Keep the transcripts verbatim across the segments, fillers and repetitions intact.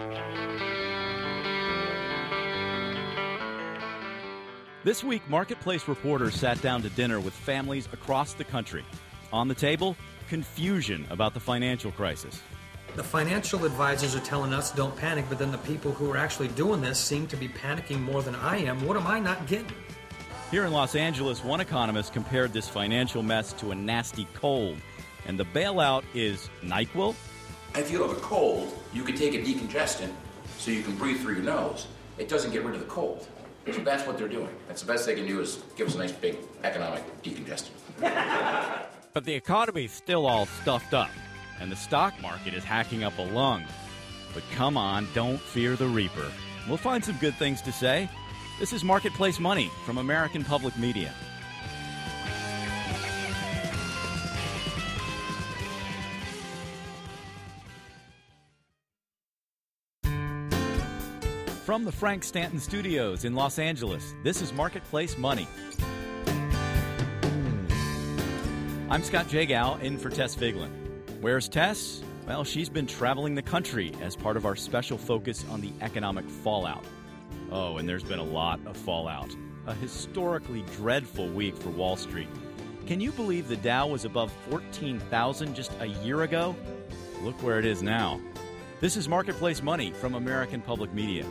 This week, Marketplace reporters sat down to dinner with families across the country. On the table, confusion about the financial crisis. The financial advisors are telling us don't panic, but then the people who are actually doing this seem to be panicking more than I am. What am I not getting? Here in Los Angeles, one economist compared this financial mess to a nasty cold. And the bailout is NyQuil? If you have a cold, you can take a decongestant so you can breathe through your nose. It doesn't get rid of the cold. So that's what they're doing. That's the best they can do is give us a nice big economic decongestant. But the economy's still all stuffed up, and the stock market is hacking up a lung. But come on, don't fear the reaper. We'll find some good things to say. This is Marketplace Money from American Public Media. From the Frank Stanton Studios in Los Angeles, this is Marketplace Money. I'm Scott Jagow, in for Tess Vigeland. Where's Tess? Well, she's been traveling the country as part of our special focus on the economic fallout. Oh, and there's been a lot of fallout. A historically dreadful week for Wall Street. Can you believe the Dow was above fourteen thousand just a year ago? Look where it is now. This is Marketplace Money from American Public Media.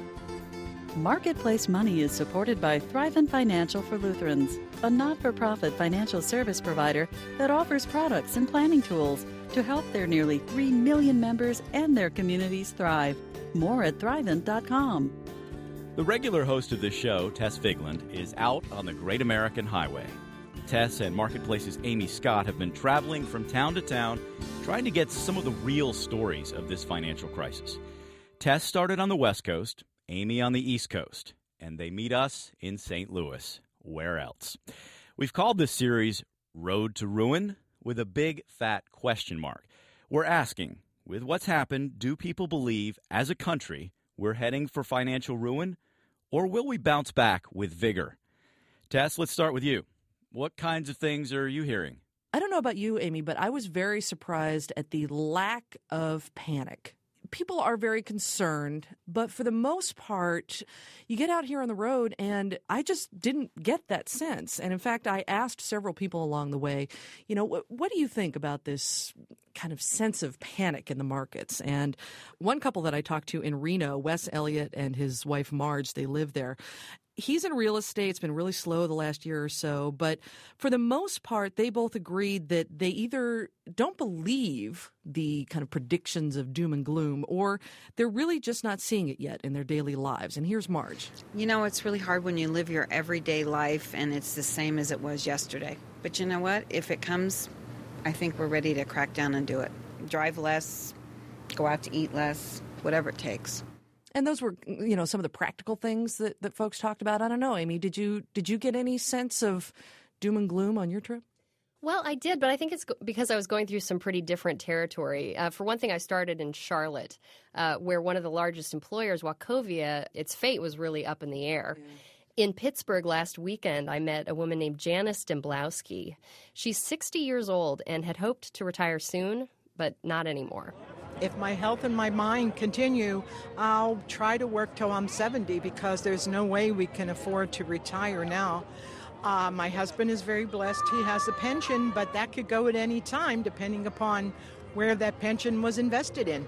Marketplace Money is supported by Thrivent Financial for Lutherans, a not-for-profit financial service provider that offers products and planning tools to help their nearly three million members and their communities thrive. More at thrivent dot com. The regular host of this show, Tess Vigeland, is out on the Great American Highway. Tess and Marketplace's Amy Scott have been traveling from town to town, trying to get some of the real stories of this financial crisis. Tess started on the West Coast, Amy on the East Coast, and they meet us in Saint Louis. Where else? We've called this series Road to Ruin with a big fat question mark. We're asking, with what's happened, do people believe as a country we're heading for financial ruin, or will we bounce back with vigor? Tess, let's start with you. What kinds of things are you hearing? I don't know about you, Amy, but I was very surprised at the lack of panic. People are very concerned, but for the most part, you get out here on the road, and I just didn't get that sense. And in fact, I asked several people along the way, you know, what, what do you think about this kind of sense of panic in the markets? And one couple that I talked to in Reno, Wes Elliott and his wife Marge, they live there. He's in real estate. It's been really slow the last year or so. But for the most part, they both agreed that they either don't believe the kind of predictions of doom and gloom, or they're really just not seeing it yet in their daily lives. And here's Marge. You know, it's really hard when you live your everyday life and it's the same as it was yesterday. But you know what? If it comes, I think we're ready to crack down and do it. Drive less, go out to eat less, whatever it takes. And those were, you know, some of the practical things that, that folks talked about. I don't know, Amy, did you did you get any sense of doom and gloom on your trip? Well, I did, but I think it's because I was going through some pretty different territory. Uh, for one thing, I started in Charlotte, uh, where one of the largest employers, Wachovia, its fate was really up in the air. Yeah. In Pittsburgh last weekend, I met a woman named Janice Demblowski. She's sixty years old and had hoped to retire soon, but not anymore. If my health and my mind continue, I'll try to work till I'm seventy because there's no way we can afford to retire now. Uh, my husband is very blessed. He has a pension, but that could go at any time depending upon where that pension was invested in.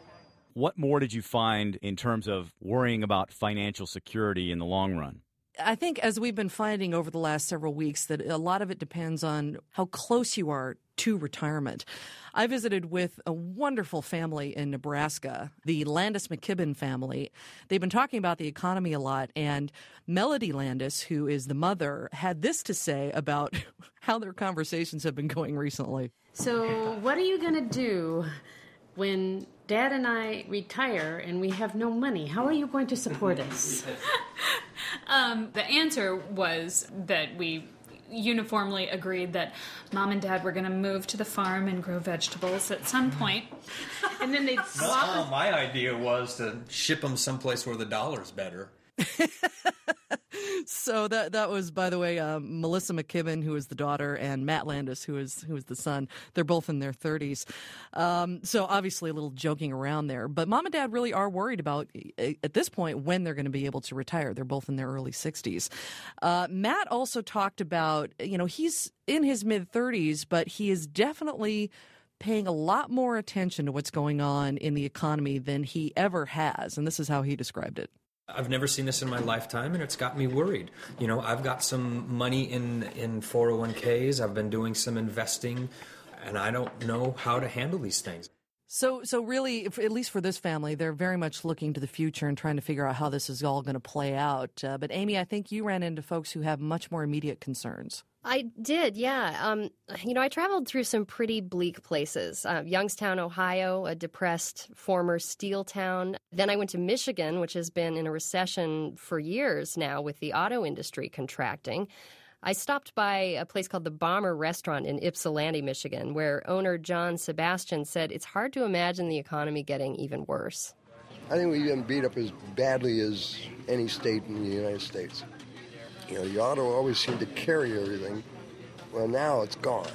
What more did you find in terms of worrying about financial security in the long run? I think, as we've been finding over the last several weeks, that a lot of it depends on how close you are to retirement. I visited with a wonderful family in Nebraska, the Landis McKibben family. They've been talking about the economy a lot, and Melody Landis, who is the mother, had this to say about how their conversations have been going recently. So what are you going to do when Dad and I retire and we have no money? How are you going to support us? um, the answer was that we uniformly agreed that Mom and Dad were going to move to the farm and grow vegetables at some point. And then they'd swap. No, my idea was to ship them someplace where the dollar's better. So that that was, by the way, um, Melissa McKibben, who is the daughter, and Matt Landis, who is who is the son. They're both in their thirties. Um, so obviously a little joking around there. But mom and dad really are worried about, at this point, when they're going to be able to retire. They're both in their early sixties. Uh, Matt also talked about, you know, he's in his mid-thirties, but he is definitely paying a lot more attention to what's going on in the economy than he ever has. And this is how he described it. I've never seen this in my lifetime, and it's got me worried. You know, I've got some money in, in four oh one k's. I've been doing some investing, and I don't know how to handle these things. So, so really, if, at least for this family, they're very much looking to the future and trying to figure out how this is all going to play out. Uh, but Amy, I think you ran into folks who have much more immediate concerns. I did, yeah. Um, you know, I traveled through some pretty bleak places. Uh, Youngstown, Ohio, a depressed former steel town. Then I went to Michigan, which has been in a recession for years now with the auto industry contracting. I stopped by a place called the Bomber Restaurant in Ypsilanti, Michigan, where owner John Sebastian said it's hard to imagine the economy getting even worse. I think we've been beat up as badly as any state in the United States. You know, the auto always seemed to carry everything. Well, now it's gone.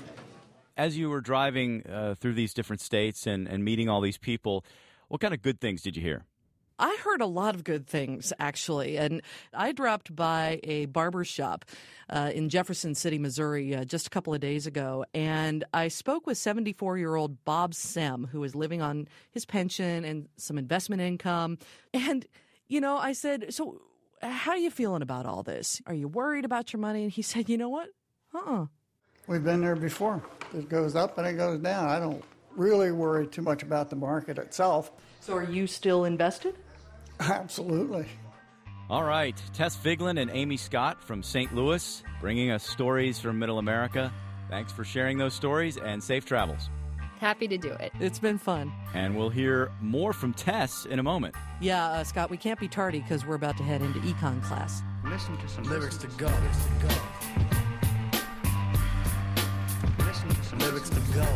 As you were driving uh, through these different states and, and meeting all these people, what kind of good things did you hear? I heard a lot of good things, actually. And I dropped by a barber shop uh, in Jefferson City, Missouri, uh, just a couple of days ago. And I spoke with seventy-four-year-old Bob Sem, who is living on his pension and some investment income. And, you know, I said, so how are you feeling about all this? Are you worried about your money? And he said, you know what? Uh-uh. We've been there before. It goes up and it goes down. I don't really worry too much about the market itself. So are you still invested? Absolutely. All right. Tess Vigeland and Amy Scott from Saint Louis bringing us stories from Middle America. Thanks for sharing those stories, and safe travels. Happy to do it. It's been fun. And we'll hear more from Tess in a moment. Yeah, uh, Scott, we can't be tardy because we're about to head into econ class. Listen to some lyrics to go. Lyrics to go. Listen to some lyrics to go.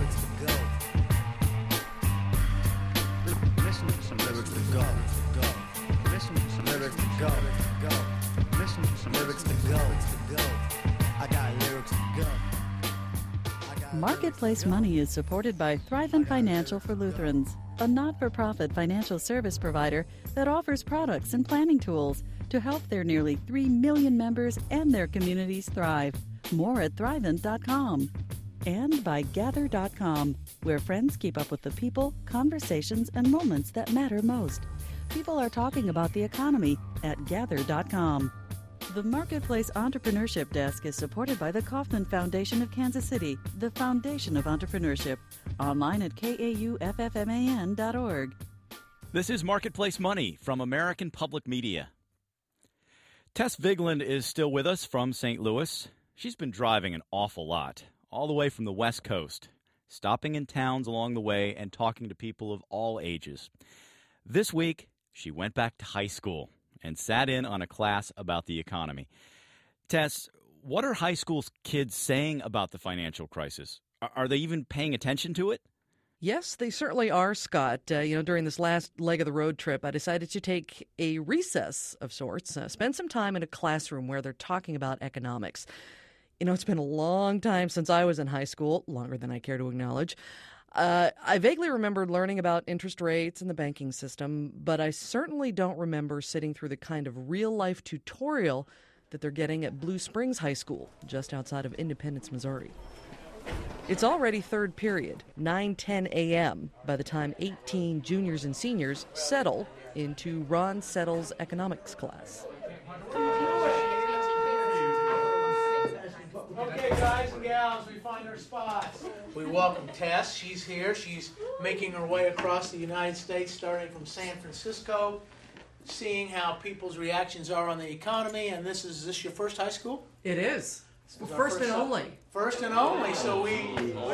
Listen to some lyrics to go. Listen to some lyrics to go. Listen to some lyrics to go. I got lyrics to go. Marketplace Money is supported by Thrivent Financial for Lutherans, a not-for-profit financial service provider that offers products and planning tools to help their nearly three million members and their communities thrive. More at thrivent dot com. And by gather dot com, where friends keep up with the people, conversations, and moments that matter most. People are talking about the economy at gather dot com. The Marketplace Entrepreneurship Desk is supported by the Kauffman Foundation of Kansas City, the foundation of entrepreneurship. Online at K A U F F M A N dot org. This is Marketplace Money from American Public Media. Tess Vigeland is still with us from Saint Louis. She's been driving an awful lot, all the way from the West Coast, stopping in towns along the way and talking to people of all ages. This week, she went back to high school and sat in on a class about the economy. Tess, what are high school kids saying about the financial crisis? Are they even paying attention to it? Yes, they certainly are, Scott. Uh, you know, during this last leg of the road trip, I decided to take a recess of sorts, uh, spend some time in a classroom where they're talking about economics. You know, it's been a long time since I was in high school, longer than I care to acknowledge. Uh, I vaguely remember learning about interest rates and the banking system, but I certainly don't remember sitting through the kind of real-life tutorial that they're getting at Blue Springs High School, just outside of Independence, Missouri. It's already third period, nine ten a.m., by the time eighteen juniors and seniors settle into Ron Settle's economics class. Okay, guys and gals, we find our spots. We welcome Tess. She's here. She's making her way across the United States, starting from San Francisco, seeing how people's reactions are on the economy. And this is, is this your first high school? It is. Well, first, first and only. First and only. So we.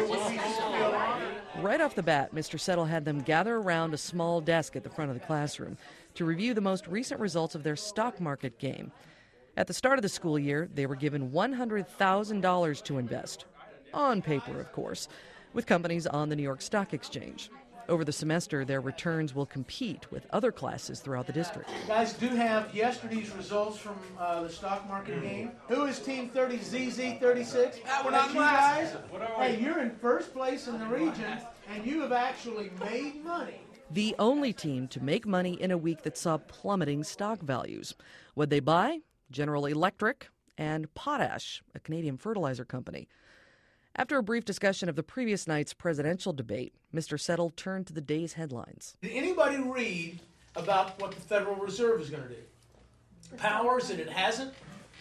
Right off the bat, Mister Settle had them gather around a small desk at the front of the classroom to review the most recent results of their stock market game. At the start of the school year, they were given one hundred thousand dollars to invest. On paper, of course, with companies on the New York Stock Exchange. Over the semester, their returns will compete with other classes throughout the district. You guys do have yesterday's results from uh, the stock market game. Who is Team thirty Z Z thirty-six? Ah, we're not you guys. Hey, you're in first place in the region, and you have actually made money. The only team to make money in a week that saw plummeting stock values. What'd they buy? General Electric and Potash, a Canadian fertilizer company. After a brief discussion of the previous night's presidential debate, Mister Settle turned to the day's headlines. Did anybody read about what the Federal Reserve is going to do? Powers that it hasn't,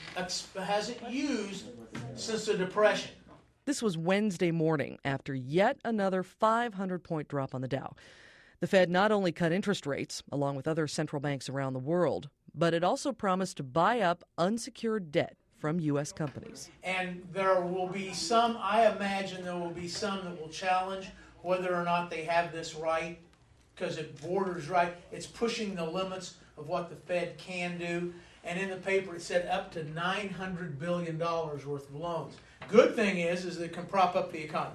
hasn't used since the Depression. This was Wednesday morning after yet another five hundred point drop on the Dow. The Fed not only cut interest rates, along with other central banks around the world, but it also promised to buy up unsecured debt from U S companies. And there will be some, I imagine there will be some that will challenge whether or not they have this right, because it borders right. It's pushing the limits of what the Fed can do. And in the paper it said up to nine hundred billion dollars worth of loans. Good thing is, is they can prop up the economy.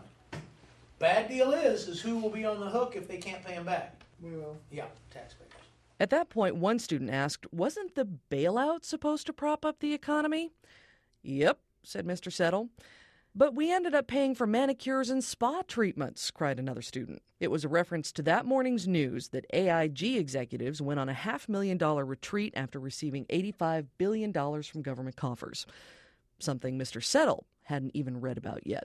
Bad deal is, is who will be on the hook if they can't pay them back? We will. Yeah, taxpayers. At that point, one student asked, wasn't the bailout supposed to prop up the economy? Yep, said Mister Settle. But we ended up paying for manicures and spa treatments, cried another student. It was a reference to that morning's news that A I G executives went on a half million dollar retreat after receiving eighty-five billion dollars from government coffers, something Mister Settle hadn't even read about yet.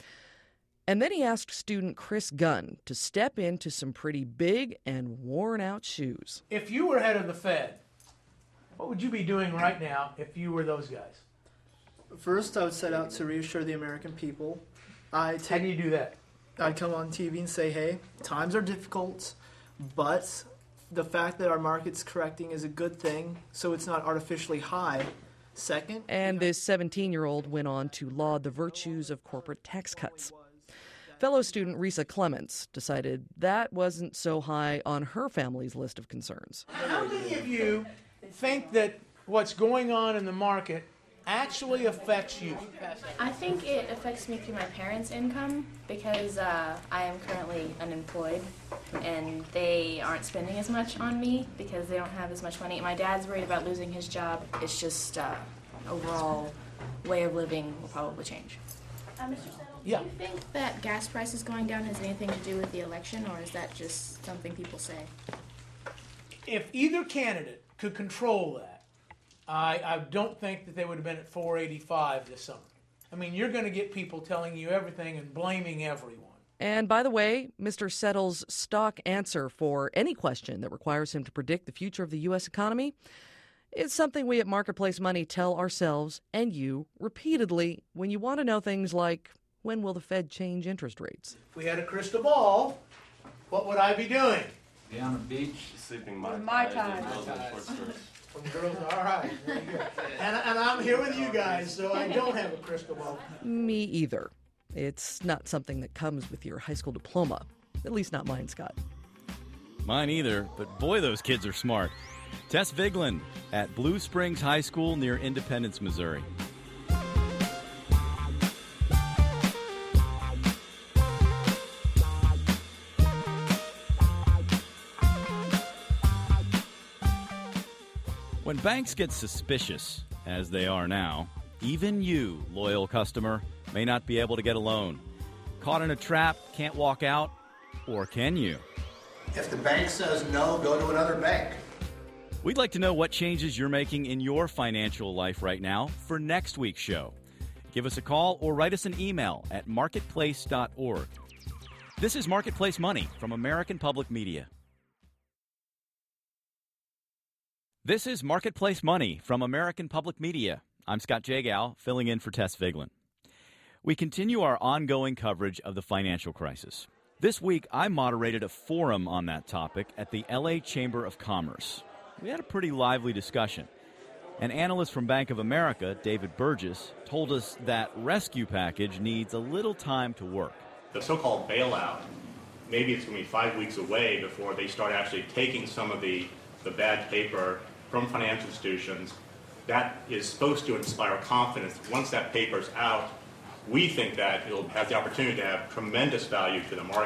And then he asked student Chris Gunn to step into some pretty big and worn-out shoes. If you were head of the Fed, what would you be doing right now if you were those guys? First, I would set out to reassure the American people. I take, How do you do that? I'd come on T V and say, hey, times are difficult, but the fact that our market's correcting is a good thing, so it's not artificially high. Second... And this seventeen-year-old went on to laud the virtues of corporate tax cuts. Fellow student Risa Clements decided that wasn't so high on her family's list of concerns. How many of you think that what's going on in the market actually affects you? I think it affects me through my parents' income because uh, I am currently unemployed and they aren't spending as much on me because they don't have as much money. My dad's worried about losing his job. It's just uh, overall way of living will probably change. Uh, Mister Settle, yeah. Do you think that gas prices going down has anything to do with the election, or is that just something people say? If either candidate could control that, I, I don't think that they would have been at four eighty-five this summer. I mean, you're going to get people telling you everything and blaming everyone. And by the way, Mister Settle's stock answer for any question that requires him to predict the future of the U S economy is something we at Marketplace Money tell ourselves and you repeatedly when you want to know things like, when will the Fed change interest rates? If we had a crystal ball, what would I be doing? Be on the beach, sleeping my My time. From girls, all right, very good. And, and I'm here with you guys, so I don't have a crystal ball. Me either. It's not something that comes with your high school diploma. At least not mine, Scott. Mine either, but boy, those kids are smart. Tess Vigland at Blue Springs High School near Independence, Missouri. When banks get suspicious, as they are now, even you, loyal customer, may not be able to get a loan. Caught in a trap, can't walk out, or can you? If the bank says no, go to another bank. We'd like to know what changes you're making in your financial life right now for next week's show. Give us a call or write us an email at marketplace dot org. This is Marketplace Money from American Public Media. This is Marketplace Money from American Public Media. I'm Scott Jagow, filling in for Tess Vigland. We continue our ongoing coverage of the financial crisis. This week, I moderated a forum on that topic at the L A Chamber of Commerce. We had a pretty lively discussion. An analyst from Bank of America, David Burgess, told us that rescue package needs a little time to work. The so-called bailout, maybe it's going to be five weeks away before they start actually taking some of the, the bad paper from financial institutions. That is supposed to inspire confidence. Once that paper's out, we think that it'll have the opportunity to have tremendous value to the market.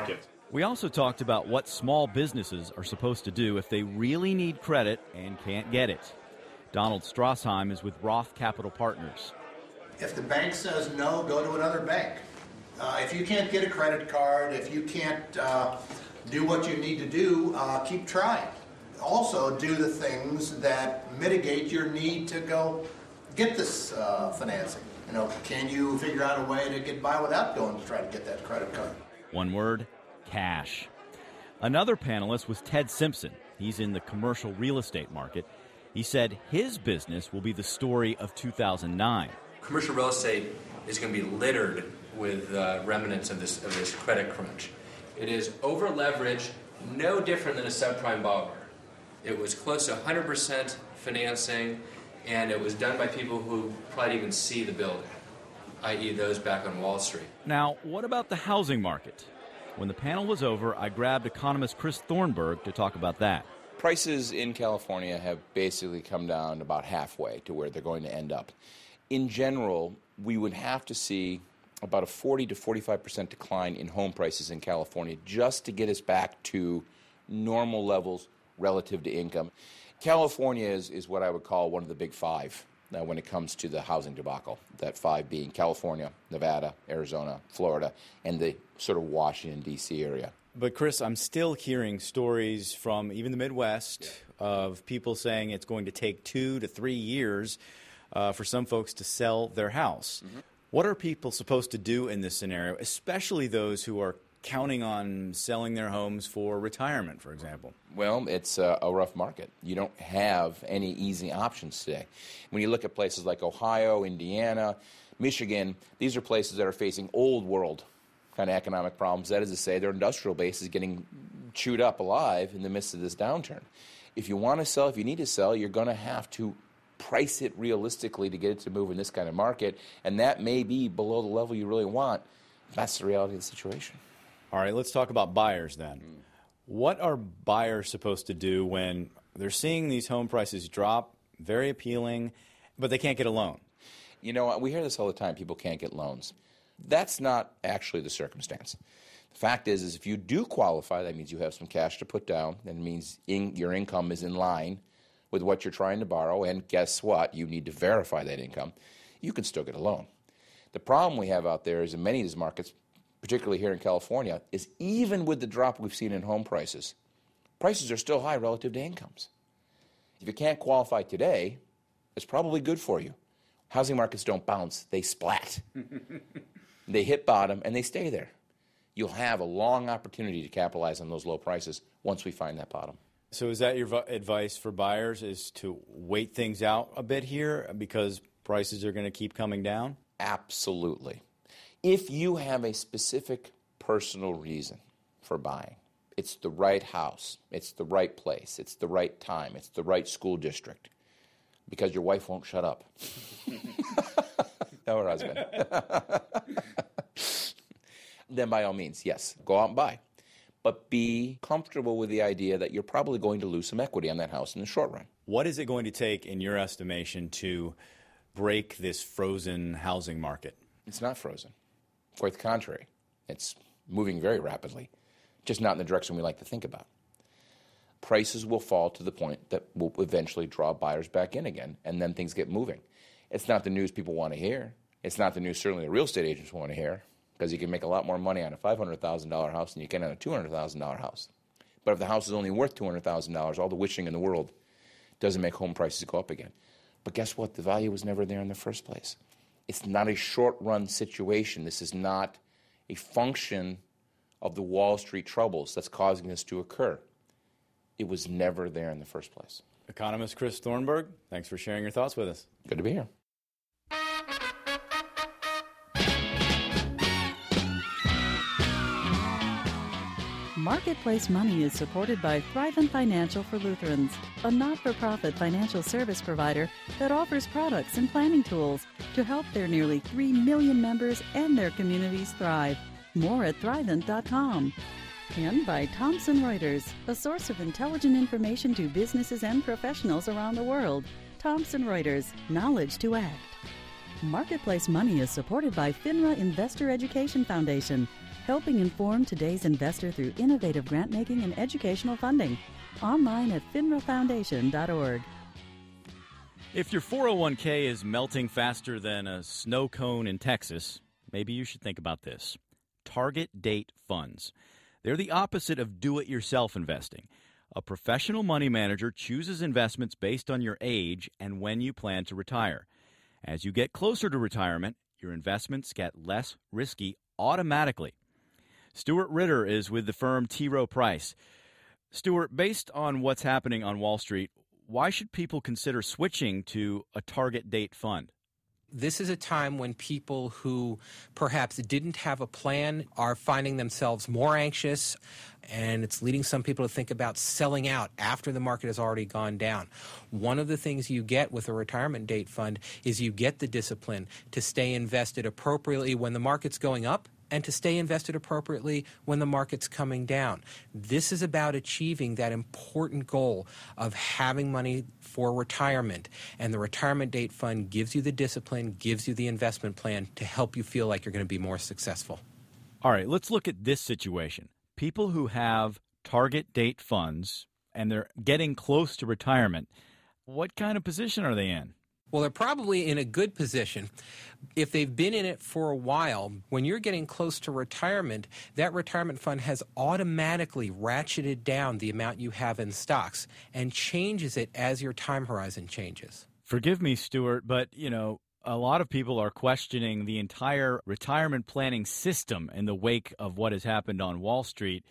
We also talked about what small businesses are supposed to do if they really need credit and can't get it. Donald Strassheim is with Roth Capital Partners. If the bank says no, go to another bank. Uh, if you can't get a credit card, if you can't uh, do what you need to do, uh, keep trying. Also, do the things that mitigate your need to go get this uh, financing. You know, can you figure out a way to get by without going to try to get that credit card? One word, cash. Another panelist was Ted Simpson. He's in the commercial real estate market. He said his business will be the story of two thousand nine. Commercial real estate is going to be littered with uh, remnants of this of this credit crunch. It is over-leveraged, no different than a subprime borrower. It was close to one hundred percent financing, and it was done by people who probably didn't even see the building, that is those back on Wall Street. Now, what about the housing market? When the panel was over, I grabbed economist Chris Thornburg to talk about that. Prices in California have basically come down about halfway to where they're going to end up. In general, we would have to see about a forty to forty-five percent decline in home prices in California just to get us back to normal levels relative to income. California is, is what I would call one of the big five uh, when it comes to the housing debacle, that five being California, Nevada, Arizona, Florida, and the sort of Washington, D C area. But, Chris, I'm still hearing stories from even the Midwest yeah. of people saying it's going to take two to three years uh, for some folks to sell their house. Mm-hmm. What are people supposed to do in this scenario, especially those who are counting on selling their homes for retirement, for example? Well, it's a, a rough market. You don't have any easy options today. When you look at places like Ohio, Indiana, Michigan, these are places that are facing old world kind of economic problems. That is to say, their industrial base is getting chewed up alive in the midst of this downturn. If you want to sell, if you need to sell, you're going to have to price it realistically to get it to move in this kind of market, and that may be below the level you really want. That's the reality of the situation. All right, let's talk about buyers then. Mm. What are buyers supposed to do when they're seeing these home prices drop, very appealing, but they can't get a loan? You know, we hear this all the time, people can't get loans. That's not actually the circumstance. The fact is, is if you do qualify, that means you have some cash to put down. That means in, your income is in line with what you're trying to borrow, and guess what? You need to verify that income. You can still get a loan. The problem we have out there is in many of these markets, particularly here in California, is even with the drop we've seen in home prices, prices are still high relative to incomes. If you can't qualify today, it's probably good for you. Housing markets don't bounce, they splat. They hit bottom, and they stay there. You'll have a long opportunity to capitalize on those low prices once we find that bottom. So is that your v- advice for buyers, is to wait things out a bit here because prices are going to keep coming down? Absolutely. If you have a specific personal reason for buying, it's the right house, it's the right place, it's the right time, it's the right school district, because your wife won't shut up. Or husband. Then by all means, yes, go out and buy. But be comfortable with the idea that you're probably going to lose some equity on that house in the short run. What is it going to take, in your estimation, to break this frozen housing market? It's not frozen. Quite the contrary. It's moving very rapidly, just not in the direction we like to think about. Prices will fall to the point that will eventually draw buyers back in again, and then things get moving. It's not the news people want to hear. It's not the news certainly the real estate agents want to hear, because you can make a lot more money on a five hundred thousand dollars house than you can on a two hundred thousand dollars house. But if the house is only worth two hundred thousand dollars, all the wishing in the world doesn't make home prices go up again. But guess what? The value was never there in the first place. It's not a short-run situation. This is not a function of the Wall Street troubles that's causing this to occur. It was never there in the first place. Economist Chris Thornburg, thanks for sharing your thoughts with us. Good to be here. Marketplace Money is supported by Thrivent Financial for Lutherans, a not-for-profit financial service provider that offers products and planning tools to help their nearly three million members and their communities thrive. More at thrivent dot com. And by Thomson Reuters, a source of intelligent information to businesses and professionals around the world. Thomson Reuters, knowledge to act. Marketplace Money is supported by FINRA Investor Education Foundation, helping inform today's investor through innovative grant making and educational funding. Online at finra foundation dot org. If your four oh one k is melting faster than a snow cone in Texas, maybe you should think about this. Target date funds. They're the opposite of do-it-yourself investing. A professional money manager chooses investments based on your age and when you plan to retire. As you get closer to retirement, your investments get less risky automatically. Stuart Ritter is with the firm T. Rowe Price. Stuart, based on what's happening on Wall Street, why should people consider switching to a target date fund? This is a time when people who perhaps didn't have a plan are finding themselves more anxious, and it's leading some people to think about selling out after the market has already gone down. One of the things you get with a retirement date fund is you get the discipline to stay invested appropriately when the market's going up and to stay invested appropriately when the market's coming down. This is about achieving that important goal of having money for retirement. And the retirement date fund gives you the discipline, gives you the investment plan to help you feel like you're going to be more successful. All right, let's look at this situation. People who have target date funds and they're getting close to retirement, what kind of position are they in? Well, they're probably in a good position. If they've been in it for a while, when you're getting close to retirement, that retirement fund has automatically ratcheted down the amount you have in stocks and changes it as your time horizon changes. Forgive me, Stuart, but, you know, a lot of people are questioning the entire retirement planning system in the wake of what has happened on Wall Street.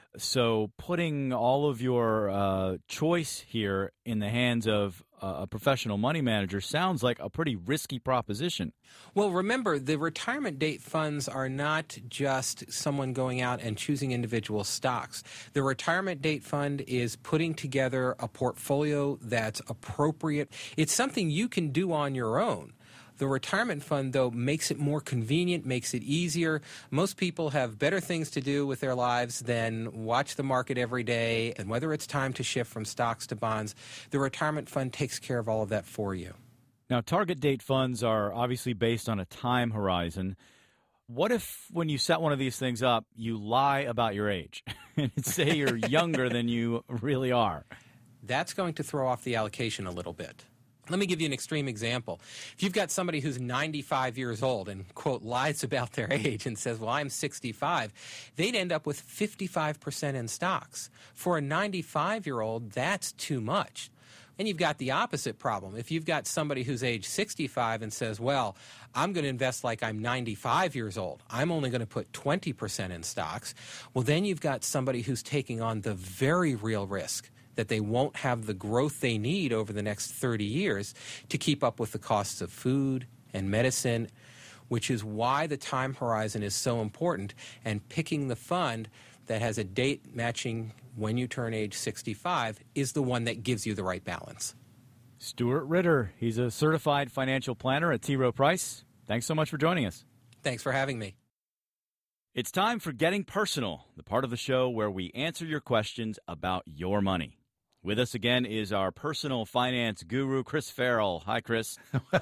So putting all of your uh, choice here in the hands of uh, a professional money manager sounds like a pretty risky proposition. Well, remember, the retirement date funds are not just someone going out and choosing individual stocks. The retirement date fund is putting together a portfolio that's appropriate. It's something you can do on your own. The retirement fund, though, makes it more convenient, makes it easier. Most people have better things to do with their lives than watch the market every day. And whether it's time to shift from stocks to bonds, the retirement fund takes care of all of that for you. Now, target date funds are obviously based on a time horizon. What if when you set one of these things up, you lie about your age and say you're younger than you really are? That's going to throw off the allocation a little bit. Let me give you an extreme example. If you've got somebody who's ninety-five years old and, quote, lies about their age and says, well, I'm sixty-five, they'd end up with fifty-five percent in stocks. For a ninety-five-year-old, that's too much. And you've got the opposite problem. If you've got somebody who's age sixty-five and says, well, I'm going to invest like I'm ninety-five years old, I'm only going to put twenty percent in stocks, well, then you've got somebody who's taking on the very real risk that they won't have the growth they need over the next thirty years to keep up with the costs of food and medicine, which is why the time horizon is so important. And picking the fund that has a date matching when you turn age sixty-five is the one that gives you the right balance. Stuart Ritter, he's a certified financial planner at T. Rowe Price. Thanks so much for joining us. Thanks for having me. It's time for Getting Personal, the part of the show where we answer your questions about your money. With us again is our personal finance guru, Chris Farrell. Hi, Chris.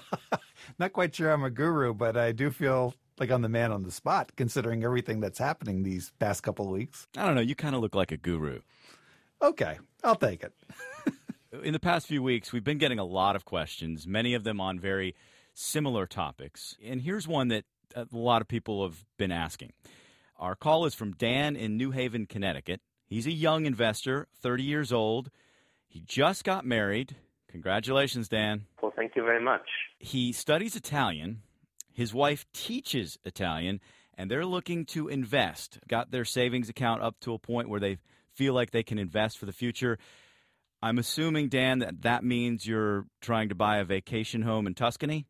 Not quite sure I'm a guru, but I do feel like I'm the man on the spot, considering everything that's happening these past couple of weeks. I don't know. You kind of look like a guru. Okay, I'll take it. In the past few weeks, we've been getting a lot of questions, many of them on very similar topics. And here's one that a lot of people have been asking. Our call is from Dan in New Haven, Connecticut. He's a young investor, thirty years old. He just got married. Congratulations, Dan. Well, thank you very much. He studies Italian. His wife teaches Italian, and they're looking to invest. Got their savings account up to a point where they feel like they can invest for the future. I'm assuming, Dan, that that means you're trying to buy a vacation home in Tuscany?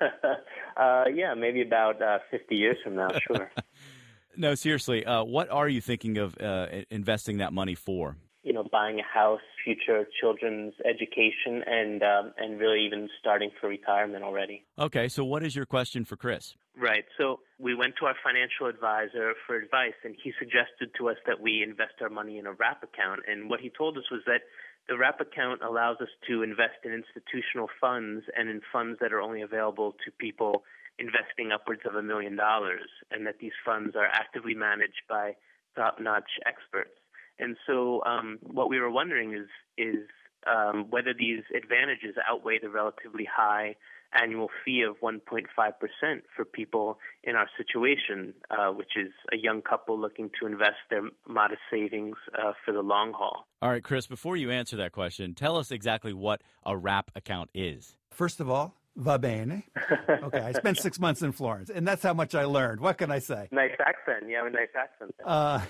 uh, yeah, maybe about uh, fifty years from now, sure. No, seriously, uh, what are you thinking of uh, investing that money for? You know, buying a house, future children's education, and um, and really even starting for retirement already. Okay, so what is your question for Chris? Right. So we went to our financial advisor for advice, and he suggested to us that we invest our money in a wrap account. And what he told us was that the wrap account allows us to invest in institutional funds and in funds that are only available to people investing upwards of a million dollars, and that these funds are actively managed by top-notch experts. And so um, what we were wondering is, is um, whether these advantages outweigh the relatively high annual fee of one point five percent for people in our situation, uh, which is a young couple looking to invest their modest savings uh, for the long haul. All right, Chris, before you answer that question, tell us exactly what a wrap account is. First of all, va bene. Okay, I spent six months in Florence, and that's how much I learned. What can I say? Nice accent. You have a nice accent. Uh,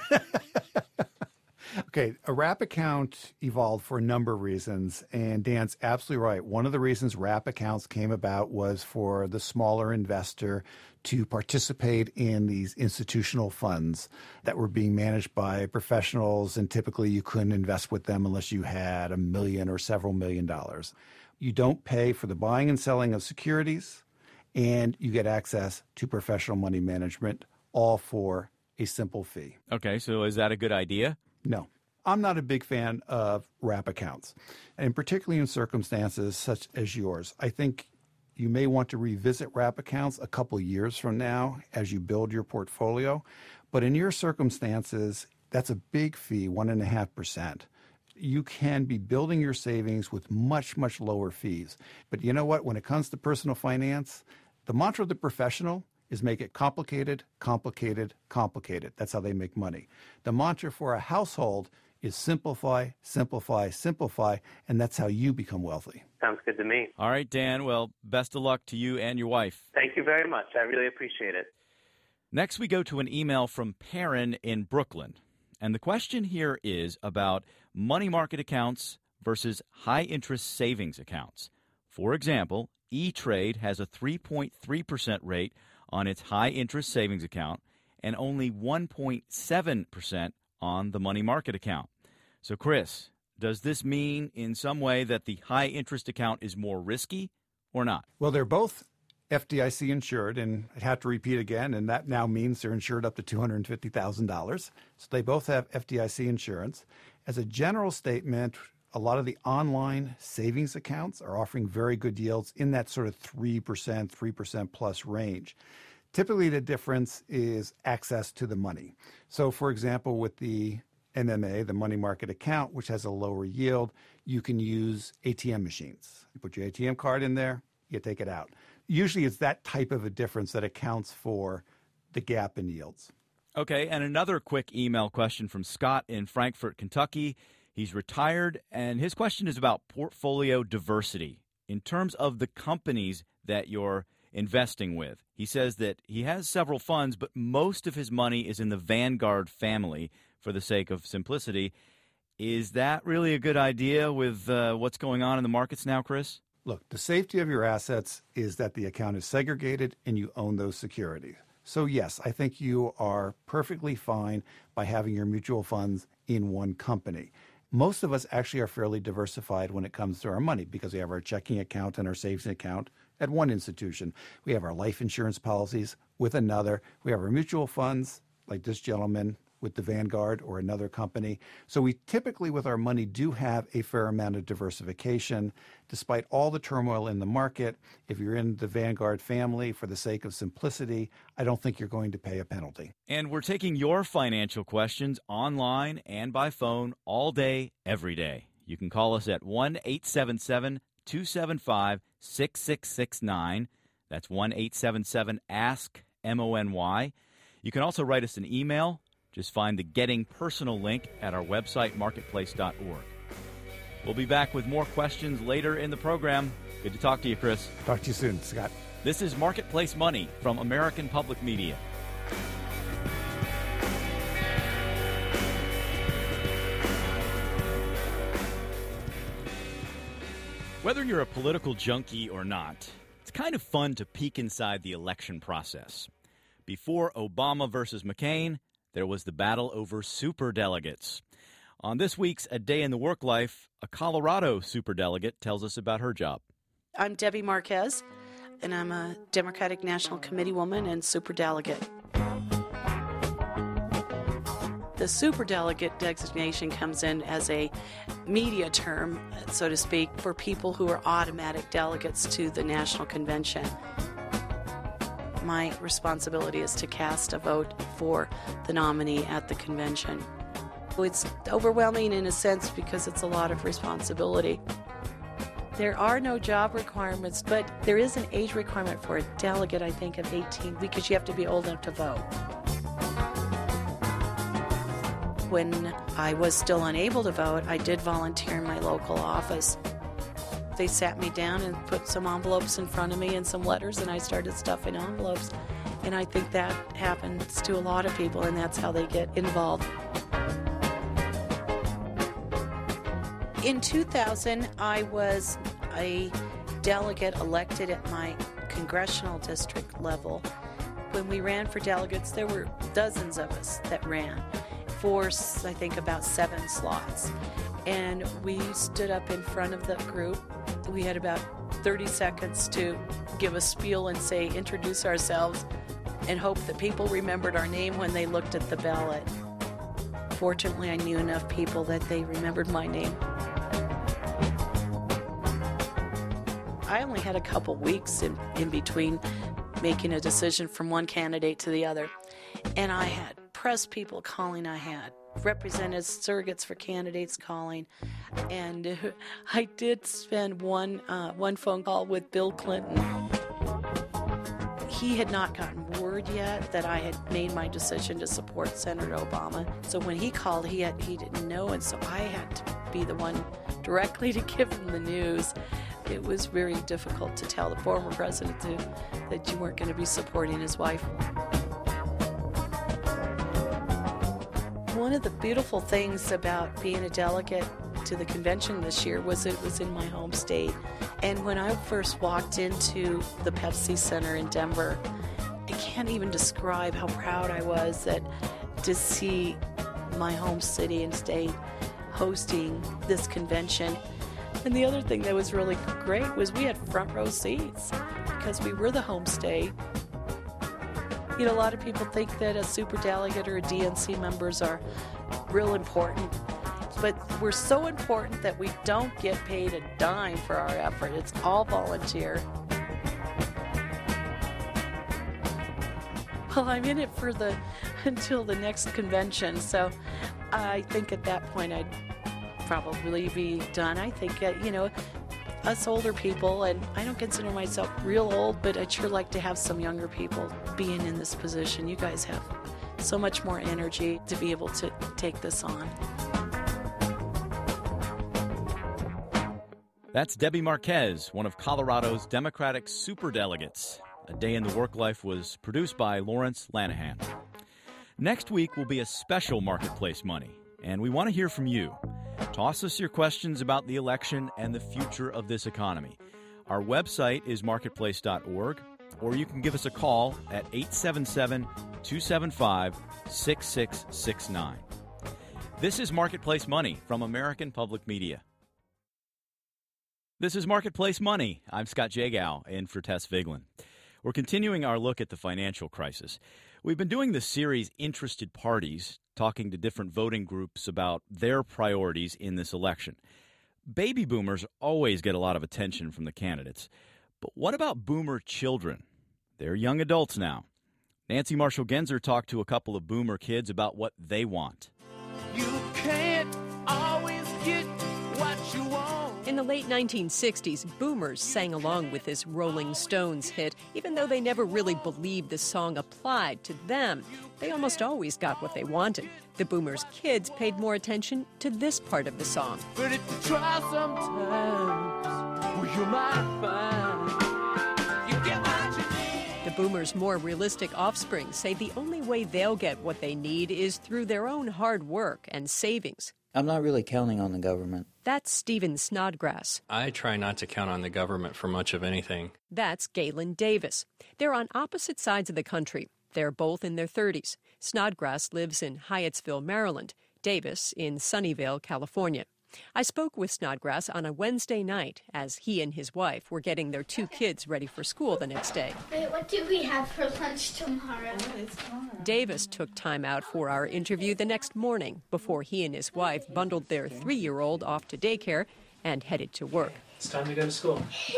okay, a wrap account evolved for a number of reasons, and Dan's absolutely right. One of the reasons wrap accounts came about was for the smaller investor to participate in these institutional funds that were being managed by professionals, and typically you couldn't invest with them unless you had a million or several million dollars. You don't pay for the buying and selling of securities, and you get access to professional money management, all for a simple fee. Okay, so is that a good idea? No. I'm not a big fan of wrap accounts, and particularly in circumstances such as yours. I think you may want to revisit wrap accounts a couple years from now as you build your portfolio. But in your circumstances, that's a big fee, one point five percent. You can be building your savings with much, much lower fees. But you know what? When it comes to personal finance, the mantra of the professional is make it complicated, complicated, complicated. That's how they make money. The mantra for a household is simplify, simplify, simplify, and that's how you become wealthy. Sounds good to me. All right, Dan. Well, best of luck to you and your wife. Thank you very much. I really appreciate it. Next, we go to an email from Perrin in Brooklyn. And the question here is about money market accounts versus high-interest savings accounts. For example, E-Trade has a three point three percent rate on its high-interest savings account and only one point seven percent on the money market account. So, Chris, does this mean in some way that the high-interest account is more risky or not? Well, they're both F D I C insured, and I'd have to repeat again, and that now means they're insured up to two hundred fifty thousand dollars. So they both have F D I C insurance. As a general statement, a lot of the online savings accounts are offering very good yields in that sort of three percent, three percent plus range. Typically, the difference is access to the money. So, for example, with the M M A, the money market account, which has a lower yield, you can use A T M machines. You put your A T M card in there, you take it out. Usually it's that type of a difference that accounts for the gap in yields. Okay, and another quick email question from Scott in Frankfort, Kentucky. He's retired, and his question is about portfolio diversity in terms of the companies that you're investing with. He says that he has several funds, but most of his money is in the Vanguard family for the sake of simplicity. Is that really a good idea with uh, what's going on in the markets now, Chris? Look, the safety of your assets is that the account is segregated and you own those securities. So yes, I think you are perfectly fine by having your mutual funds in one company. Most of us actually are fairly diversified when it comes to our money because we have our checking account and our savings account at one institution. We have our life insurance policies with another. We have our mutual funds, like this gentleman, with the Vanguard or another company. So we typically, with our money, do have a fair amount of diversification. Despite all the turmoil in the market, if you're in the Vanguard family, for the sake of simplicity, I don't think you're going to pay a penalty. And we're taking your financial questions online and by phone all day, every day. You can call us at one eight seven seven, two seven five, six six six nine. That's one eight seven seven, ask, M O N Y. You can also write us an email. Just find the Getting Personal link at our website, marketplace dot org. We'll be back with more questions later in the program. Good to talk to you, Chris. Talk to you soon, Scott. This is Marketplace Money from American Public Media. Whether you're a political junkie or not, it's kind of fun to peek inside the election process. Before Obama versus McCain, there was the battle over superdelegates. On this week's A Day in the Work Life, a Colorado superdelegate tells us about her job. I'm Debbie Marquez, and I'm a Democratic National Committee woman and superdelegate. The superdelegate designation comes in as a media term, so to speak, for people who are automatic delegates to the National Convention. my responsibility is to cast a vote for the nominee at the convention. It's overwhelming in a sense because it's a lot of responsibility. There are no job requirements, but there is an age requirement for a delegate, I think, of eighteen, because you have to be old enough to vote. When I was still unable to vote, I did volunteer in my local office. They sat me down and put some envelopes in front of me and some letters, and I started stuffing envelopes. And I think that happens to a lot of people, and that's how they get involved. In two thousand, I was a delegate elected at my congressional district level. When we ran for delegates, there were dozens of us that ran for, I think, about seven slots. And we stood up in front of the group. We had about thirty seconds to give a spiel and say, introduce ourselves, and hope that people remembered our name when they looked at the ballot. Fortunately, I knew enough people that they remembered my name. I only had a couple weeks in, in between making a decision from one candidate to the other. And I had press people calling, I had representatives, surrogates for candidates calling. And uh, I did spend one, uh, one phone call with Bill Clinton. He had not gotten word yet that I had made my decision to support Senator Obama. So when he called, he had, he didn't know, and so I had to be the one directly to give him the news. It was very difficult to tell the former president to, that you weren't going to be supporting his wife. One of the beautiful things about being a delegate to the convention this year was it was in my home state. And when I first walked into the Pepsi Center in Denver, I can't even describe how proud I was that to see my home city and state hosting this convention. And the other thing that was really great was we had front row seats because we were the home state. You know, a lot of people think that a superdelegate or a D N C members are real important, but we're so important that we don't get paid a dime for our effort. It's all volunteer. Well, I'm in it for the until the next convention, so I think at that point I'd probably be done. I think, uh, you know, us older people, and I don't consider myself real old, but I'd sure like to have some younger people being in this position. You guys have so much more energy to be able to take this on. That's Debbie Marquez, one of Colorado's Democratic superdelegates. A Day in the Work Life was produced by Lawrence Lanahan. Next week will be a special Marketplace Money, and we want to hear from you. Toss us your questions about the election and the future of this economy. Our website is marketplace dot org, or you can give us a call at eight seven seven, two seven five, six six six nine. This is Marketplace Money from American Public Media. This is Marketplace Money. I'm Scott Jagow, in for Tess Vigeland. We're continuing our look at the financial crisis. We've been doing this series, Interested Parties, talking to different voting groups about their priorities in this election. Baby boomers always get a lot of attention from the candidates. But what about boomer children? They're young adults now. Nancy Marshall-Genzer talked to a couple of boomer kids about what they want. You can't always get what you want. In the late nineteen sixties, boomers sang along with this Rolling Stones hit, even though they never really believed the song applied to them. They almost always got what they wanted. The boomers' kids paid more attention to this part of the song. But if you try sometimes, well, you might find you get what you need. The boomers' more realistic offspring say the only way they'll get what they need is through their own hard work and savings. I'm not really counting on the government. That's Stephen Snodgrass. I try not to count on the government for much of anything. That's Galen Davis. They're on opposite sides of the country. They're both in their thirties. Snodgrass lives in Hyattsville, Maryland. Davis in Sunnyvale, California. I spoke with Snodgrass on a Wednesday night as he and his wife were getting their two kids ready for school the next day. Wait, what do we have for lunch tomorrow? Davis took time out for our interview the next morning before he and his wife bundled their three-year-old off to daycare and headed to work. It's time to go to school.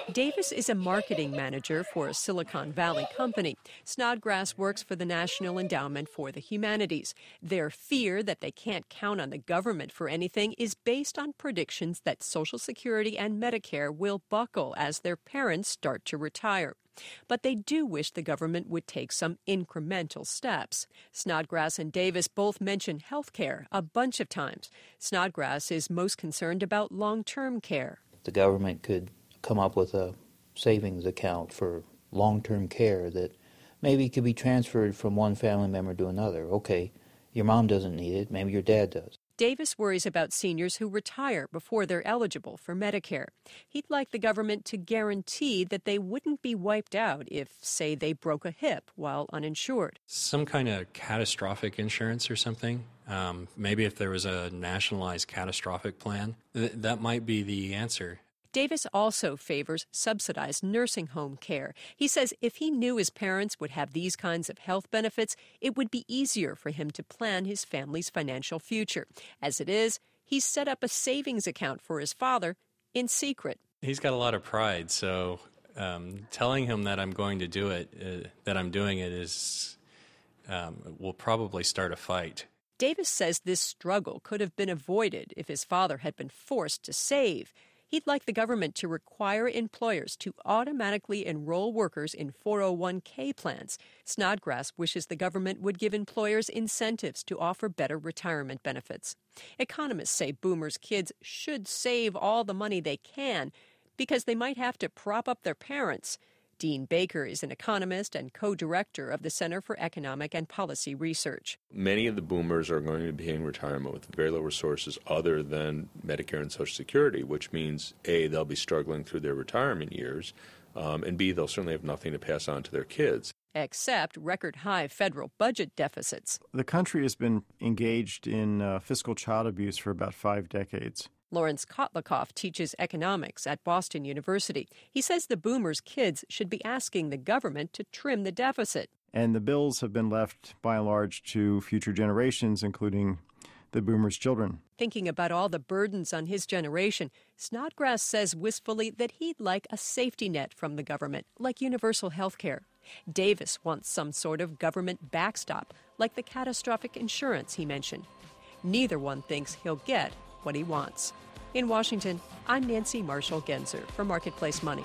Davis is a marketing manager for a Silicon Valley company. Snodgrass works for the National Endowment for the Humanities. Their fear that they can't count on the government for anything is based on predictions that Social Security and Medicare will buckle as their parents start to retire. But they do wish the government would take some incremental steps. Snodgrass and Davis both mention health care a bunch of times. Snodgrass is most concerned about long-term care. The government could come up with a savings account for long-term care that maybe could be transferred from one family member to another. Okay, your mom doesn't need it, maybe your dad does. Davis worries about seniors who retire before they're eligible for Medicare. He'd like the government to guarantee that they wouldn't be wiped out if, say, they broke a hip while uninsured. Some kind of catastrophic insurance or something. Um, maybe if there was a nationalized catastrophic plan, th- that might be the answer. Davis also favors subsidized nursing home care. He says if he knew his parents would have these kinds of health benefits, it would be easier for him to plan his family's financial future. As it is, he's set up a savings account for his father in secret. He's got a lot of pride, so um, telling him that I'm going to do it, uh, that I'm doing it, is um, will probably start a fight. Davis says this struggle could have been avoided if his father had been forced to save. He'd like the government to require employers to automatically enroll workers in four oh one k plans. Snodgrass wishes the government would give employers incentives to offer better retirement benefits. Economists say boomers' kids should save all the money they can because they might have to prop up their parents. Dean Baker is an economist and co-director of the Center for Economic and Policy Research. Many of the boomers are going to be in retirement with very low resources other than Medicare and Social Security, which means, A, they'll be struggling through their retirement years, um, and B, they'll certainly have nothing to pass on to their kids. Except record-high federal budget deficits. The country has been engaged in uh, fiscal child abuse for about five decades. Lawrence Kotlikoff teaches economics at Boston University. He says the boomers' kids should be asking the government to trim the deficit. And the bills have been left, by and large, to future generations, including the boomers' children. Thinking about all the burdens on his generation, Snodgrass says wistfully that he'd like a safety net from the government, like universal health care. Davis wants some sort of government backstop, like the catastrophic insurance he mentioned. Neither one thinks he'll get what he wants. In Washington, I'm Nancy Marshall Genzer for Marketplace Money.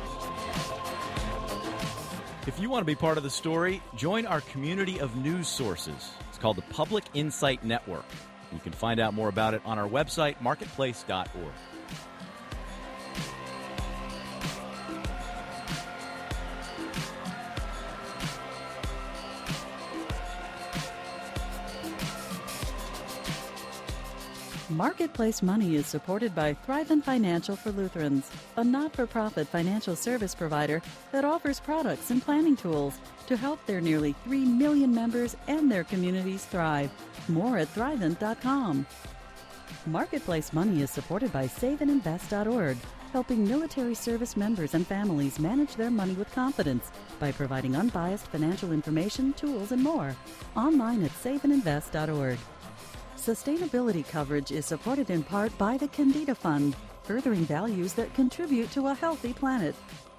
If you want to be part of the story, join our community of news sources. It's called the Public Insight Network. You can find out more about it on our website, marketplace dot org. Marketplace Money is supported by Thrivent Financial for Lutherans, a not-for-profit financial service provider that offers products and planning tools to help their nearly three million members and their communities thrive. More at thrivent dot com. Marketplace Money is supported by save and invest dot org, helping military service members and families manage their money with confidence by providing unbiased financial information, tools, and more. Online at save and invest dot org. Sustainability coverage is supported in part by the Candida Fund, furthering values that contribute to a healthy planet.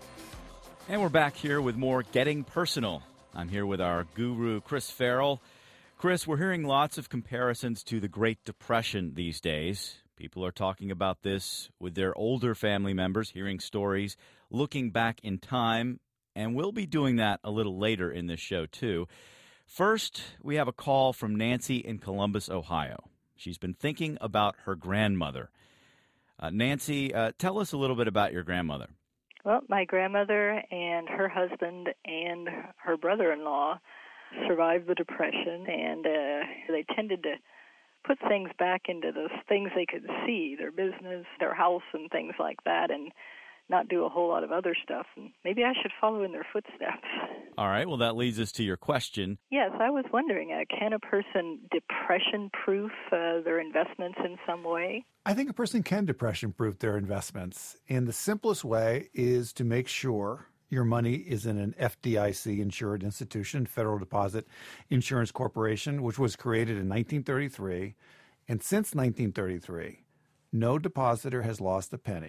And we're back here with more Getting Personal. I'm here with our guru, Chris Farrell. Chris, we're hearing lots of comparisons to the Great Depression these days. People are talking about this with their older family members, hearing stories, looking back in time, and we'll be doing that a little later in this show, too. First, we have a call from Nancy in Columbus, Ohio. She's been thinking about her grandmother. Uh, Nancy, uh, tell us a little bit about your grandmother. Well, my grandmother and her husband and her brother-in-law survived the Depression, and uh, they tended to put things back into the things they could see, their business, their house, and things like that, and not do a whole lot of other stuff. And maybe I should follow in their footsteps. All right, well, that leads us to your question. Yes, I was wondering, uh, can a person depression-proof uh, their investments in some way? I think a person can depression-proof their investments. And the simplest way is to make sure your money is in an F D I C-insured institution, Federal Deposit Insurance Corporation, which was created in nineteen thirty-three. And since nineteen thirty-three, no depositor has lost a penny.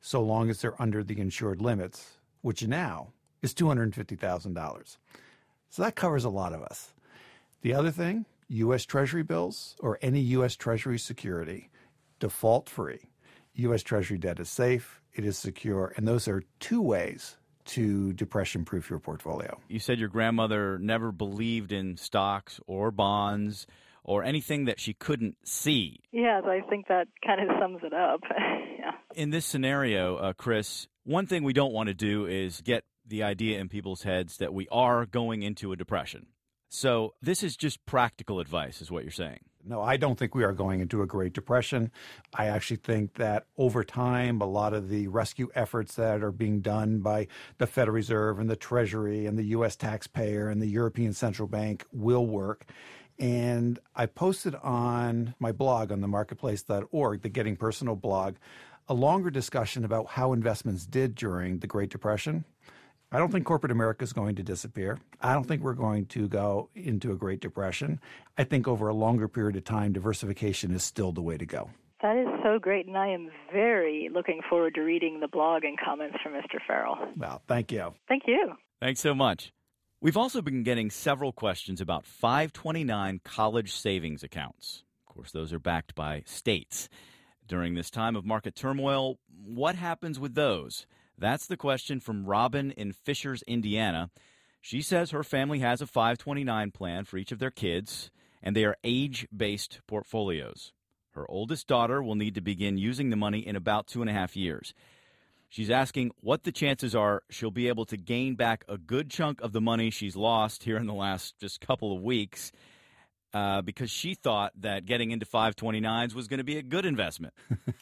so long as they're under the insured limits, which now is two hundred fifty thousand dollars. So that covers a lot of us. The other thing, U S. Treasury bills or any U S. Treasury security, default-free. U S. Treasury debt is safe, it is secure, and those are two ways to depression-proof your portfolio. You said your grandmother never believed in stocks or bonds or anything that she couldn't see. Yes, I think that kind of sums it up. Yeah. In this scenario, uh, Chris, one thing we don't want to do is get the idea in people's heads that we are going into a depression. So this is just practical advice, is what you're saying. No, I don't think we are going into a Great Depression. I actually think that over time, a lot of the rescue efforts that are being done by the Federal Reserve and the Treasury and the U S taxpayer and the European Central Bank will work. And I posted on my blog on the marketplace dot org, the Getting Personal blog, a longer discussion about how investments did during the Great Depression. I don't think corporate America is going to disappear. I don't think we're going to go into a Great Depression. I think over a longer period of time, diversification is still the way to go. That is so great, and I am very looking forward to reading the blog and comments from Mister Farrell. Well, thank you. Thank you. Thanks so much. We've also been getting several questions about five twenty-nine college savings accounts. Of course, those are backed by states. During this time of market turmoil, what happens with those? That's the question from Robin in Fishers, Indiana. She says her family has a five twenty-nine plan for each of their kids, and they are age-based portfolios. Her oldest daughter will need to begin using the money in about two and a half years. She's asking what the chances are she'll be able to gain back a good chunk of the money she's lost here in the last just couple of weeks, uh, because she thought that getting into five twenty-nines was going to be a good investment.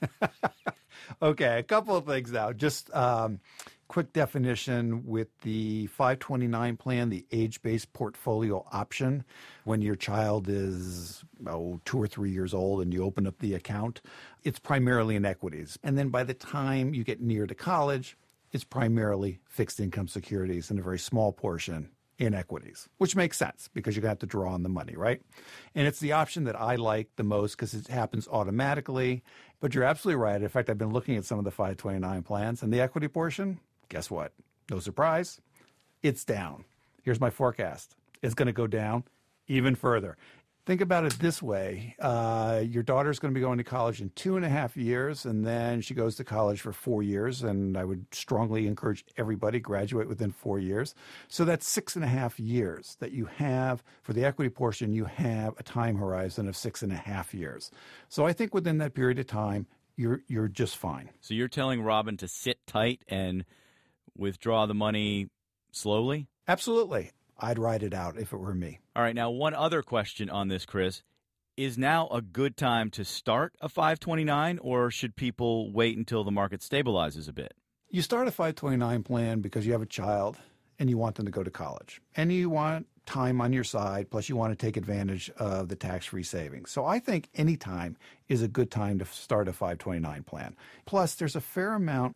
Okay, a couple of things now. Just um, quick definition with the five twenty-nine plan, the age-based portfolio option. When your child is oh, two or three years old and you open up the account, it's primarily in equities. And then by the time you get near to college, it's primarily fixed income securities and a very small portion in equities, which makes sense because you're going to have to draw on the money, right? And it's the option that I like the most because it happens automatically. But you're absolutely right. In fact, I've been looking at some of the five twenty-nine plans, and the equity portion, guess what? No surprise, it's down. Here's my forecast. It's going to go down even further. Think about it this way. Uh, your daughter's going to be going to college in two and a half years, and then she goes to college for four years, and I would strongly encourage everybody graduate within four years. So that's six and a half years that you have. For the equity portion, you have a time horizon of six and a half years. So I think within that period of time, you're you're just fine. So you're telling Robin to sit tight and withdraw the money slowly? Absolutely. I'd ride it out if it were me. All right, now one other question on this, Chris. Is now a good time to start a five twenty-nine, or should people wait until the market stabilizes a bit? You start a five twenty-nine plan because you have a child and you want them to go to college. And you want time on your side, plus you want to take advantage of the tax-free savings. So I think any time is a good time to start a five twenty-nine plan. Plus, there's a fair amount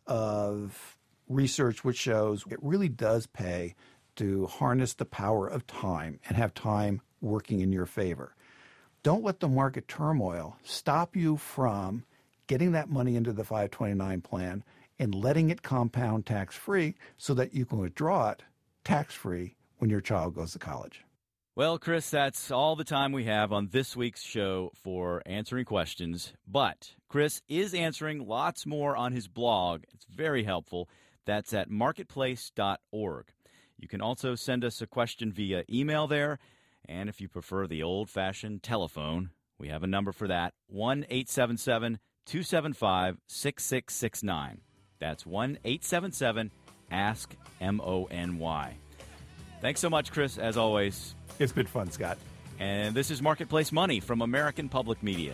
of research which shows it really does pay to harness the power of time and have time working in your favor. Don't let the market turmoil stop you from getting that money into the five twenty-nine plan and letting it compound tax-free so that you can withdraw it tax-free when your child goes to college. Well, Chris, that's all the time we have on this week's show for answering questions. But Chris is answering lots more on his blog. It's very helpful. That's at marketplace dot org. You can also send us a question via email there. And if you prefer the old-fashioned telephone, we have a number for that, one eight seven seven, two seven five, six six six nine. That's one eight seven seven, ask M O N Y. Thanks so much, Chris, as always. It's been fun, Scott. And this is Marketplace Money from American Public Media.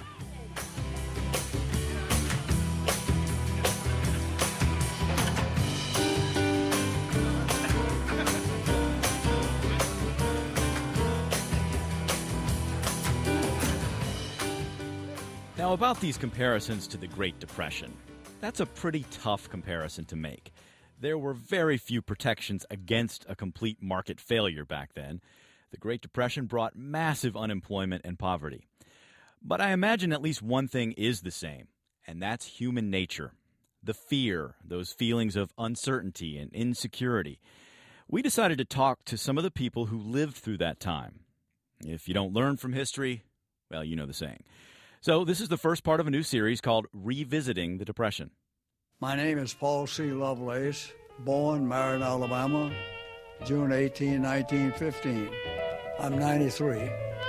Now, about these comparisons to the Great Depression, that's a pretty tough comparison to make. There were very few protections against a complete market failure back then. The Great Depression brought massive unemployment and poverty. But I imagine at least one thing is the same, and that's human nature. the fear, those feelings of uncertainty and insecurity. We decided to talk to some of the people who lived through that time. If you don't learn from history, well, you know the saying. So this is the first part of a new series called Revisiting the Depression. My name is Paul C. Lovelace, born Marion, Alabama, June eighteenth, nineteen fifteen. I'm ninety-three.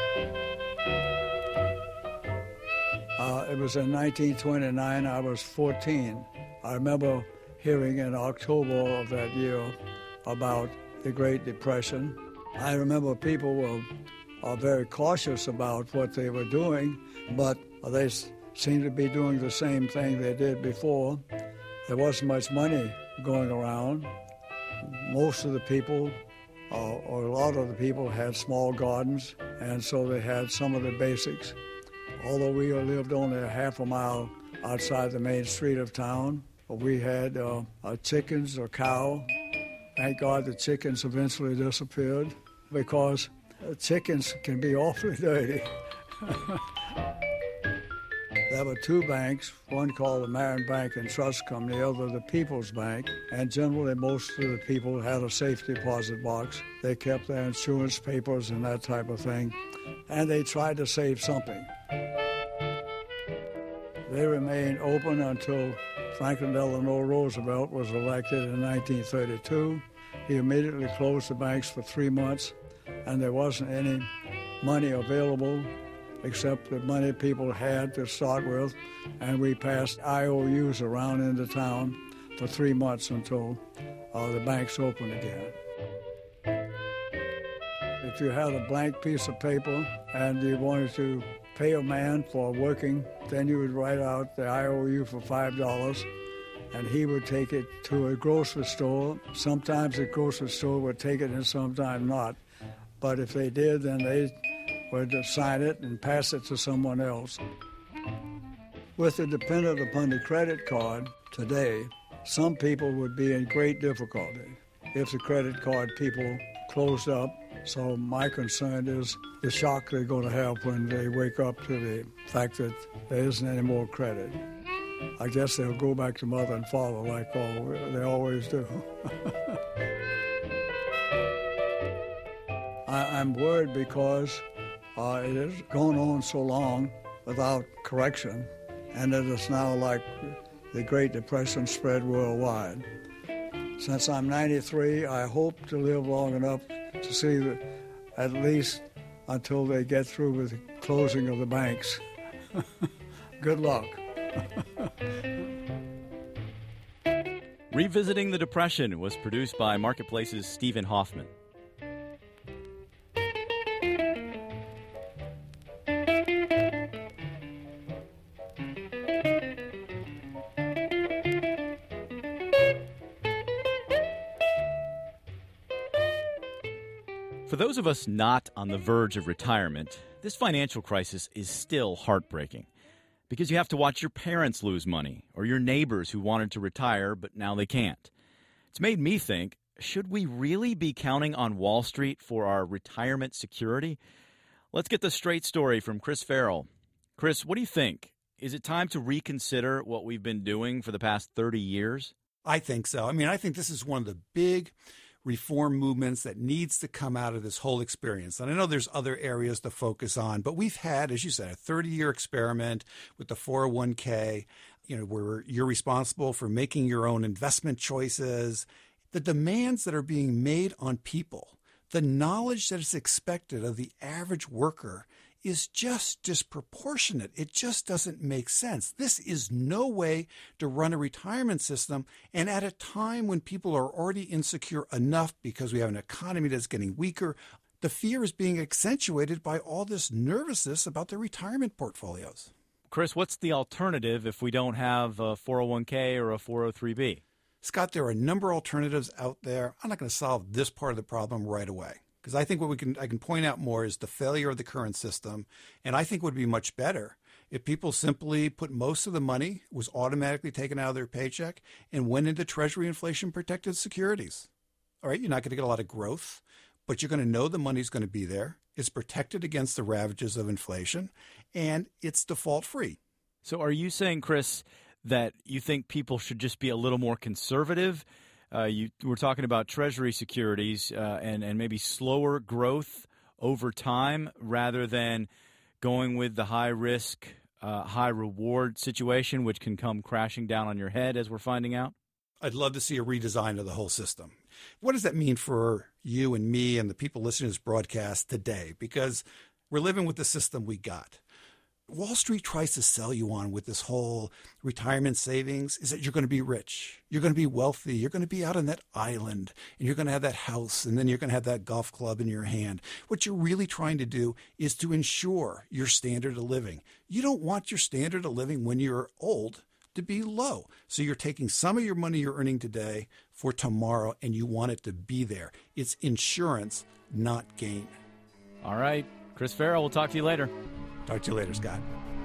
Uh, it was in nineteen twenty-nine. I was fourteen. I remember hearing in October of that year about the Great Depression. I remember people were uh, very cautious about what they were doing, but they seemed to be doing the same thing they did before. There wasn't much money going around. Most of the people, uh, or a lot of the people, had small gardens, and so they had some of the basics. Although we lived only a half a mile outside the main street of town, we had uh, uh, chickens or cow. Thank God the chickens eventually disappeared, because uh, chickens can be awfully dirty. There were two banks, one called the Marion Bank and Trust Company, the other the People's Bank, and generally most of the people had a safe deposit box. They kept their insurance papers and that type of thing, and they tried to save something. They remained open until Franklin Delano Roosevelt was elected in nineteen thirty-two. He immediately closed the banks for three months, and there wasn't any money available except the money people had to start with, and we passed I O Us around in the town for three months until uh, the banks opened again. If you had a blank piece of paper and you wanted to pay a man for working, then you would write out the I O U for five dollars, and he would take it to a grocery store. Sometimes the grocery store would take it and sometimes not. But if they did, then they would sign it and pass it to someone else. With the dependent upon the credit card today, some people would be in great difficulty if the credit card people closed up. So my concern is the shock they're going to have when they wake up to the fact that there isn't any more credit. I guess they'll go back to mother and father like all, they always do. I, I'm worried because uh, it has gone on so long without correction, and it is now like the Great Depression spread worldwide. Since I'm ninety-three, I hope to live long enough to see that at least until they get through with the closing of the banks. Good luck. Revisiting the Depression was produced by Marketplace's Stephen Hoffman. For those of us not on the verge of retirement, this financial crisis is still heartbreaking, because you have to watch your parents lose money or your neighbors who wanted to retire but now they can't. It's made me think, should we really be counting on Wall Street for our retirement security? Let's get the straight story from Chris Farrell. Chris, what do you think? Is it time to reconsider what we've been doing for the past thirty years? I think so. I mean, I think this is one of the big reform movements that needs to come out of this whole experience. And I know there's other areas to focus on, but we've had, as you said, a thirty-year experiment with the four oh one k, you know, where you're responsible for making your own investment choices. The demands that are being made on people, the knowledge that is expected of the average worker is just disproportionate. It just doesn't make sense. This is no way to run a retirement system. And at a time when people are already insecure enough because we have an economy that's getting weaker, the fear is being accentuated by all this nervousness about their retirement portfolios. Chris, what's the alternative if we don't have a four oh one k or a four oh three b? Scott, there are a number of alternatives out there. I'm not going to solve this part of the problem right away, because I think what we can I can point out more is the failure of the current system. And I think it would be much better if people simply put most of the money, was automatically taken out of their paycheck, and went into Treasury inflation-protected securities. All right, you're not going to get a lot of growth, but you're going to know the money's going to be there. It's protected against the ravages of inflation, and it's default-free. So are you saying, Chris, that you think people should just be a little more conservative? Uh, you we're talking about Treasury securities uh, and, and maybe slower growth over time rather than going with the high-risk, uh, high-reward situation, which can come crashing down on your head, as we're finding out? I'd love to see a redesign of the whole system. What does that mean for you and me and the people listening to this broadcast today? Because we're living with the system we got. Wall Street tries to sell you on with this whole retirement savings is that you're going to be rich. You're going to be wealthy. You're going to be out on that island and you're going to have that house and then you're going to have that golf club in your hand. What you're really trying to do is to ensure your standard of living. You don't want your standard of living when you're old to be low. So you're taking some of your money you're earning today for tomorrow and you want it to be there. It's insurance, not gain. All right. Chris Farrell, we'll talk to you later. Talk to you later, Scott.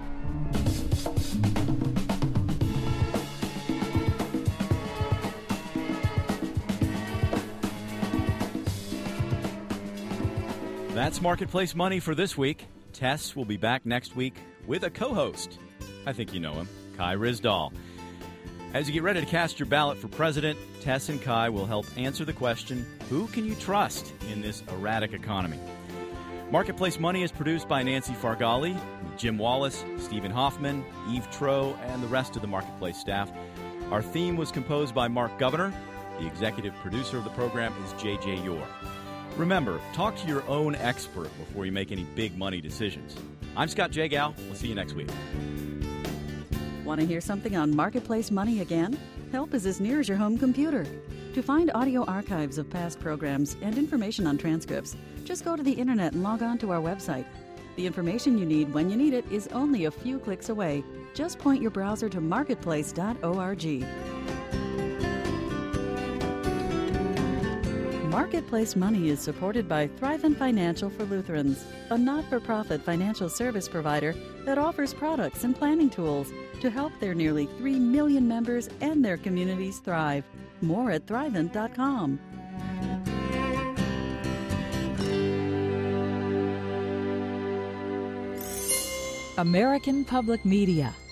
That's Marketplace Money for this week. Tess will be back next week with a co-host. I think you know him, Kai Ryssdal. As you get ready to cast your ballot for president, Tess and Kai will help answer the question, who can you trust in this erratic economy? Marketplace Money is produced by Nancy Fargali, with Jim Wallace, Stephen Hoffman, Eve Troe, and the rest of the Marketplace staff. Our theme was composed by Mark Governor. The executive producer of the program is J J Yor. Remember, talk to your own expert before you make any big money decisions. I'm Scott Jagow. We'll see you next week. Want to hear something on Marketplace Money again? Help is as near as your home computer. To find audio archives of past programs and information on transcripts, just go to the internet and log on to our website. The information you need when you need it is only a few clicks away. Just point your browser to marketplace dot org. Marketplace Money is supported by Thrivent Financial for Lutherans, a not-for-profit financial service provider that offers products and planning tools to help their nearly three million members and their communities thrive. More at thrivent dot com. American Public Media